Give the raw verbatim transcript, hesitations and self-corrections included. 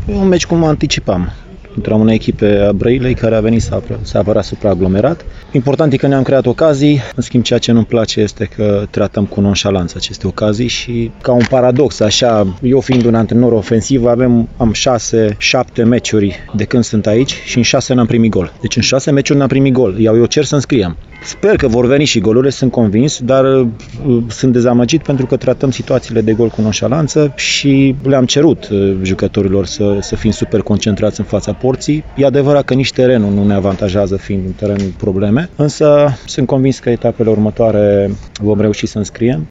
E un meci cum anticipam. Contra unei echipe a Brăilei care a venit să, apă, să apăra supraaglomerat. Important e că ne-am creat ocazii, în schimb ceea ce nu-mi place este că tratăm cu nonșalanță aceste ocazii și ca un paradox, așa, eu fiind un antrenor ofensiv, avem, am șase, șapte meciuri de când sunt aici și în șase n-am primit gol. Deci în șase meciuri n-am primit gol, iau eu cer să înscriem. Sper că vor veni și golurile, sunt convins, dar uh, sunt dezamăgit pentru că tratăm situațiile de gol cu nonșalanță și le-am cerut uh, jucătorilor să, să fim super concentrați în fața porții. E adevărat că nici terenul nu ne avantajează fiind un teren probleme, însă sunt convins că etapele următoare vom reuși să înscriem.